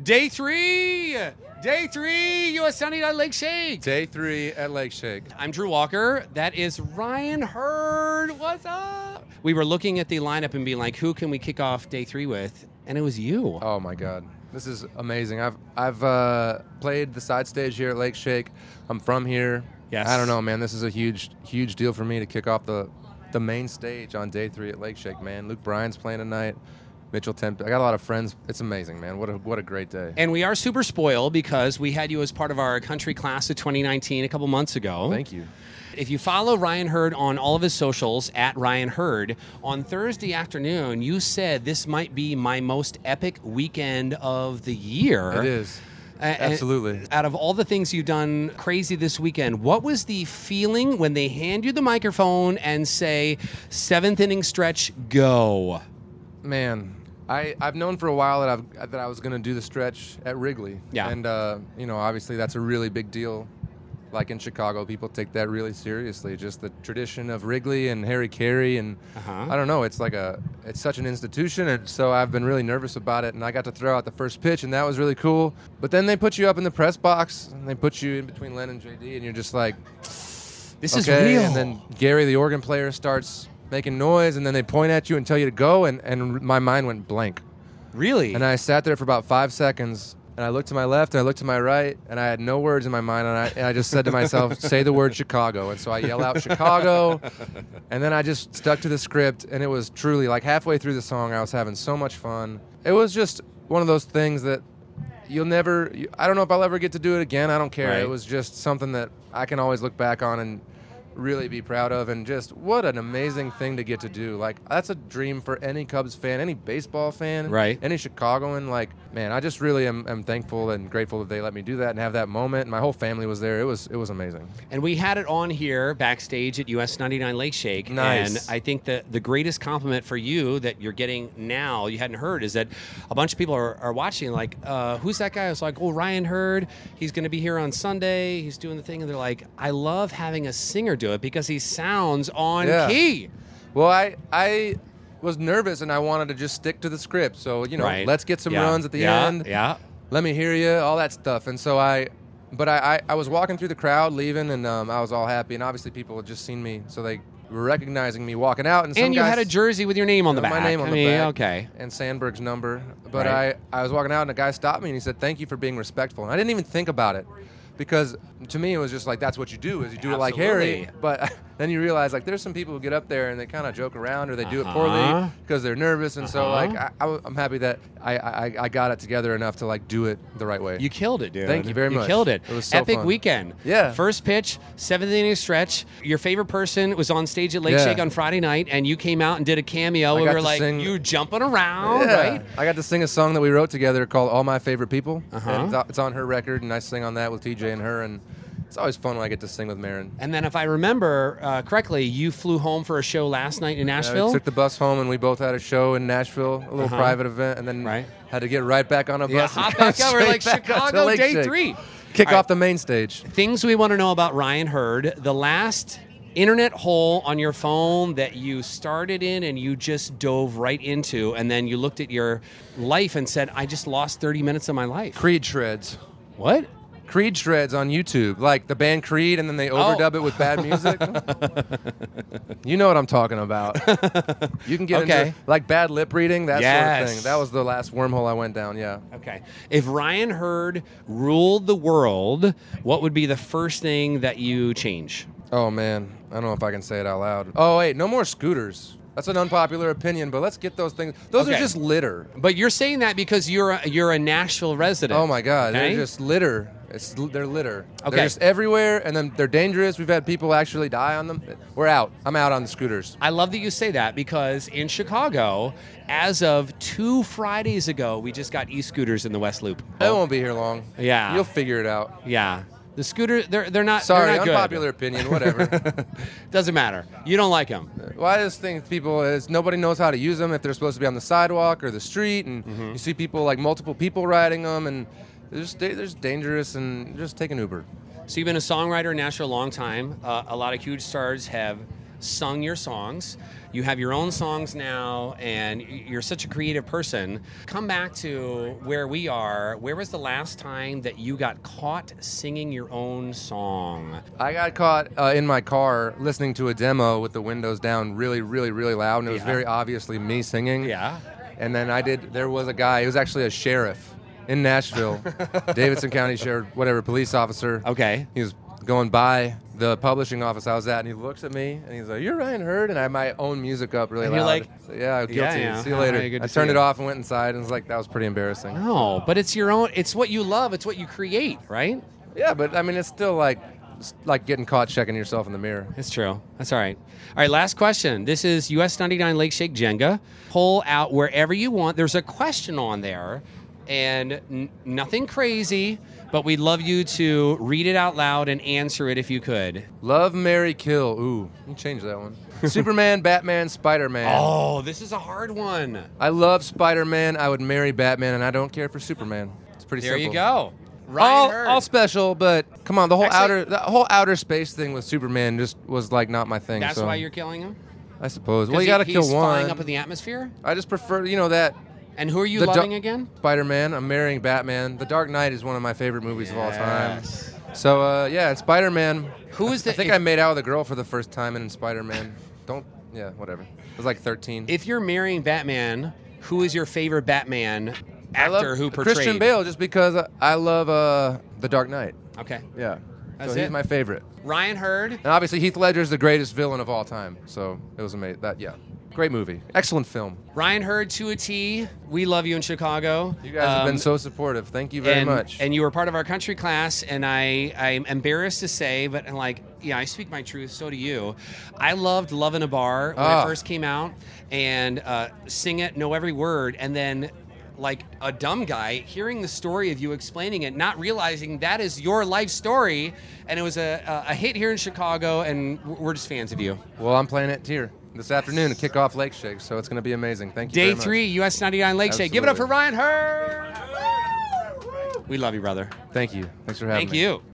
Day three, U.S. Sunny at Lake Shake. Day 3 at Lake Shake. I'm Drew Walker. That is Ryan Hurd. What's up? We were looking at the lineup and being like, who can we kick off day 3 with? And it was you. Oh my God, this is amazing. I've played the side stage here at Lake Shake. I'm from here. Yes. I don't know, man. This is a huge deal for me to kick off the main stage on day 3 at Lake Shake, man. Luke Bryan's playing tonight. Mitchell Tempe. I got a lot of friends. It's amazing, man. What a great day. And we are super spoiled because we had you as part of our country class of 2019 a couple months ago. Thank you. If you follow Ryan Hurd on all of his socials, at Ryan Hurd, on Thursday afternoon, you said this might be my most epic weekend of the year. It is. Absolutely. Out of all the things you've done crazy this weekend, what was the feeling when they hand you the microphone and say, 7th inning stretch, go? Man, I've known for a while that I was going to do the stretch at Wrigley. Yeah. And, obviously that's a really big deal. Like in Chicago, people take that really seriously. Just the tradition of Wrigley and Harry Carey, and I don't know. It's such an institution, and so I've been really nervous about it. And I got to throw out the first pitch, and that was really cool. But then they put you up in the press box, and they put you in between Len and JD, and you're just like, this is real. And then Gary, the organ player, starts making noise, and then they point at you and tell you to go, and my mind went blank. Really? And I sat there for about 5 seconds. And I looked to my left, and I looked to my right, and I had no words in my mind, and I just said to myself, say the word Chicago. And so I yell out Chicago, and then I just stuck to the script, and it was truly, like halfway through the song, I was having so much fun. It was just one of those things that I don't know if I'll ever get to do it again. I don't care. Right. It was just something that I can always look back on and really be proud of, and just what an amazing thing to get to do. Like, that's a dream for any Cubs fan, any baseball fan, right? Any Chicagoan. Like, man, I just really am thankful and grateful that they let me do that and have that moment. And my whole family was there. It was amazing. And we had it on here backstage at US 99 Lake Shake. Nice. And I think that the greatest compliment for you that you're getting now, you hadn't heard, is that a bunch of people are watching, like, who's that guy? I was like, oh, Ryan Hurd. He's going to be here on Sunday. He's doing the thing. And they're like, I love having a singer do it because he sounds on key. Well, I was nervous, and I wanted to just stick to the script. So, let's get some runs at the end. Yeah. Let me hear you, all that stuff. And so I was walking through the crowd, leaving, and I was all happy. And obviously people had just seen me, so they were recognizing me walking out. And you had a jersey with your name on the back. My name on the back. Okay. And Sandberg's number. But I was walking out, and a guy stopped me, and he said, thank you for being respectful. And I didn't even think about it. Because to me, it was just like, that's what you do, is you do it like Harry. But then you realize, like, there's some people who get up there and they kind of joke around, or they do it poorly because they're nervous. And so, like, I'm happy that I got it together enough to, like, do it the right way. You killed it, dude. Thank you very much. You killed it. It was so epic fun. weekend. Yeah. First pitch, 7th inning stretch. Your favorite person was on stage at Lake Shake on Friday night, and you came out and did a cameo. We were like, you jumping around, right? I got to sing a song that we wrote together called All My Favorite People. And it's on her record, and I sing on that with TJ and her, and it's always fun when I get to sing with Marin. And then if I remember correctly, you flew home for a show last night in Nashville? I took the bus home, and we both had a show in Nashville, a little private event, and then had to get right back on a bus. Hop back out. We're like, Chicago, day 3. Kick off the main stage. Things we want to know about Ryan Hurd. The last internet hole on your phone that you started in and you just dove right into, and then you looked at your life and said, I just lost 30 minutes of my life. Creed shreds. What? Creed shreds on YouTube, like the band Creed, and then they overdub it with bad music. You know what I'm talking about. You can get into, like, bad lip reading, that sort of thing. That was the last wormhole I went down, Okay. If Ryan Hurd ruled the world, what would be the first thing that you change? Oh, man. I don't know if I can say it out loud. Oh, wait, no more scooters. That's an unpopular opinion, but let's get those things. Those are just litter. But you're saying that because you're a Nashville resident. Oh, my God. They're just litter. They're litter. Okay. They're just everywhere, and then they're dangerous. We've had people actually die on them. We're out. I'm out on the scooters. I love that you say that because in Chicago, as of 2 Fridays ago, we just got e-scooters in the West Loop. They won't be here long. Yeah. You'll figure it out. Yeah. The scooter, they're not. Sorry, they're not unpopular good. opinion, whatever. Doesn't matter. You don't like them. Well, I just think nobody knows how to use them if they're supposed to be on the sidewalk or the street, and you see people, like multiple people riding them, and they're just dangerous, and just take an Uber. So you've been a songwriter in Nashville a long time. A lot of huge stars have sung your songs. You have your own songs now, and you're such a creative person. Come back to where we are. Where was the last time that you got caught singing your own song? I got caught in my car listening to a demo with the windows down really, really, really loud, and it was Yeah. very obviously me singing. Yeah. And then there was a guy, he was actually a sheriff in Nashville, Davidson County Sheriff, whatever, police officer. Okay. He was going by the publishing office I was at, and he looks at me, and he's like, "You're Ryan Hurd?" And I had my own music up really And loud. you're like, So, yeah, guilty. yeah. See you Oh, later. good I to turned see it you. off and went inside, and it was like, that was pretty embarrassing. No, but it's your own. It's what you love. It's what you create, right? Yeah, but I mean, it's still like getting caught checking yourself in the mirror. It's true. That's all right. All right, last question. This is US 99 Lake Shake Jenga. Pull out wherever you want. There's a question on there, and nothing crazy, but we'd love you to read it out loud and answer it if you could. Love, marry, kill. Ooh, you change that one. Superman, Batman, Spider-Man. Oh, this is a hard one. I love Spider-Man. I would marry Batman, and I don't care for Superman. It's pretty There simple. you go. Ryan Hurd. All special, but come on, the Actually- whole outer space thing with Superman just was like not my thing. That's so why you're killing him? I suppose. Well, 'Cause you got to he's kill one. flying up in the atmosphere? I just prefer, that And who are you The loving again? Spider-Man. I'm marrying Batman. The Dark Knight is one of my favorite movies of all time. Yes. So yeah, it's Spider-Man. Who is the? I think I made out with a girl for the first time in Spider-Man. Yeah, whatever. I was like 13. If you're marrying Batman, who is your favorite Batman I love actor who portrayed? Christian Bale just because I love The Dark Knight. Okay. Yeah. That's so it? he's my favorite. Ryan Hurd. And obviously Heath Ledger's the greatest villain of all time. So it was amazing. Great movie. Excellent film. Ryan Hurd to a T. We love you in Chicago. You guys have been so supportive. Thank you very much. And you were part of our country class, and I'm embarrassed to say, but I speak my truth, so do you. I loved Love in a Bar when it first came out, and sing it, know every word, and then like a dumb guy hearing the story of you explaining it, not realizing that is your life story, and it was a hit here in Chicago, and we're just fans of you. Well, I'm playing it here this afternoon to kick off Lake Shake, so it's going to be amazing. Thank you Day very much. 3, US 99 Lake Shake. Give it up for Absolutely. Ryan Hurd. We love you, brother. Thank you. Thanks for having Thank me. you.